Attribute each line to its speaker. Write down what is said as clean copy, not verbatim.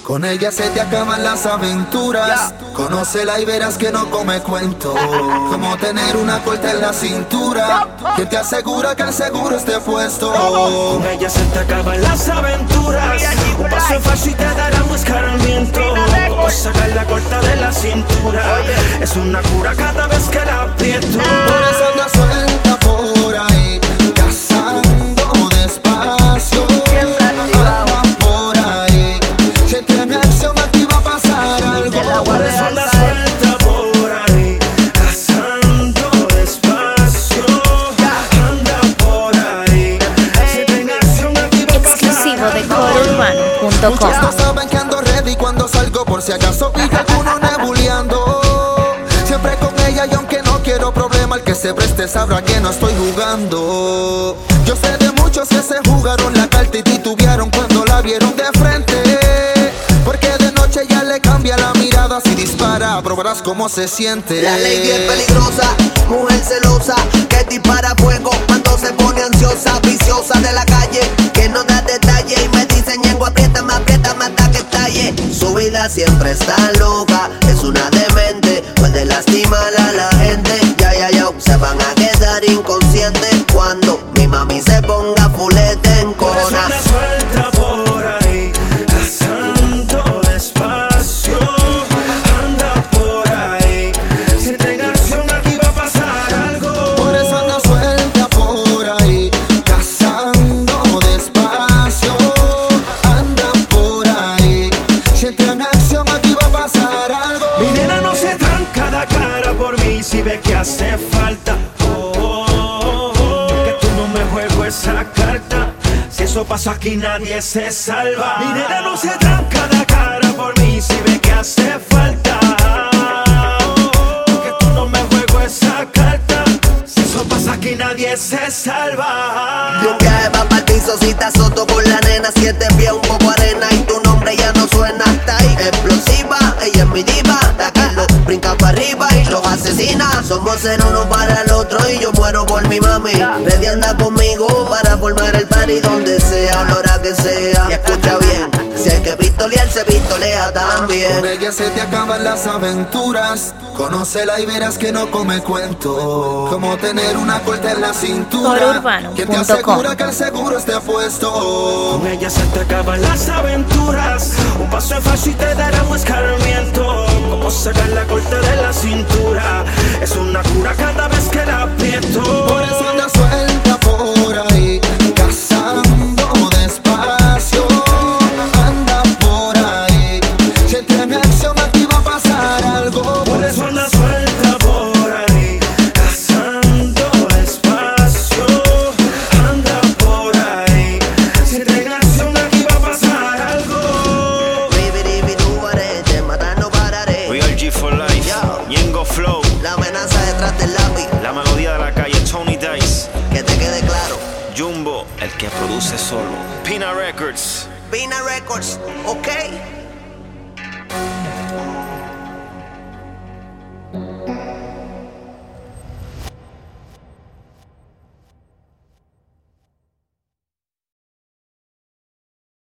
Speaker 1: Con ella se te acaban las aventuras. Conócela y verás que no come cuento. Como tener una corta en la cintura que te asegura que el seguro esté puesto.
Speaker 2: Con ella se te acaban las aventuras. Un paso en falso y te dará un escarmiento. Como sacar la corta de la cintura. Es una cura cada vez que la aprieto.
Speaker 1: Por eso anda suelta por ahí, cazando despacio. Anda por ahí, si tiene acción aquí va a pasar algo.
Speaker 2: Por eso anda suelta por ahí, cazando despacio. Anda por ahí, si tiene acción aquí va a pasar
Speaker 3: Exclusivo de
Speaker 2: algo.
Speaker 3: coleurbano.com.
Speaker 1: Muchos no saben que ando ready cuando salgo, por si acaso pica alguno nebuleando. Siempre con ella y aunque no quiero problema, el que se preste sabrá que no estoy jugando. Yo sé de muchos que se jugaron la carta y titubearon cuando la vieron de frente. Porque de noche ya le cambia la mirada, si dispara probarás cómo se siente.
Speaker 4: La lady es peligrosa, mujer celosa, que dispara fuego cuando se pone ansiosa, viciosa de la calle, que no da detalle y me dice Ñengo, aprieta hasta que estalle. Su vida siempre está loca, es una demente, puede lastimar a la gente. Ya, se van a quedar inconscientes cuando mi mami se ponga fulete en
Speaker 2: Por eso
Speaker 4: cona.
Speaker 2: anda suelta por ahí, cazando despacio. Anda por ahí, si tenga acción aquí va a pasar algo.
Speaker 1: Por eso anda suelta por ahí, cazando despacio. Anda por ahí, si entra en acción aquí va a pasar algo.
Speaker 2: Mi nena no se tranca la cara por mí si ve que hace falta. Que tú no me juego esa carta. Si eso pasa aquí nadie se salva. Mi nena no se tranca la cara por mí si ve que hace falta. Que tú no me juego esa carta. Si eso pasa aquí nadie se salva.
Speaker 4: De un viaje va pa'l piso, si te azoto con la nena, 7 pies, un poco arena y tu nombre ya no suena. Hasta ahí, explosiva, ella es mi diva. La que lo brinca para arriba y los asesina. Somos el uno para el otro y yo muero por mi mami. Ready anda conmigo para formar el party donde sea, a la hora que sea. Y escucha bien, si hay que pistolear, se pistolea también.
Speaker 1: Con ella se te acaban las aventuras. Conócela y verás que no come cuento. Como tener una corta en la cintura
Speaker 3: coleurbano.com.
Speaker 1: que te asegura que el seguro esté puesto.
Speaker 2: Con ella se te acaban las aventuras. Un paso en falso y te dará un escarmiento. Como sacar la corta de la cintura. Es una cura cada vez que la aprieto.
Speaker 1: Por eso anda suelta por ahí, cazando despacio. Anda por ahí, si entra en acción aquí va a pasar algo.
Speaker 2: Por eso anda suelta por ahí, cazando despacio. Anda por ahí, si tenga acción aquí va a pasar algo.
Speaker 4: Te matar no pararé.
Speaker 5: Real G for life, Ñengo Flow,
Speaker 4: La amenaza detrás del lápiz,
Speaker 5: la melodía de la calle, Tony Dice,
Speaker 4: que te quede claro.
Speaker 5: Jumbo, el que produce solo, Pina Records.
Speaker 4: Pina Records, ok.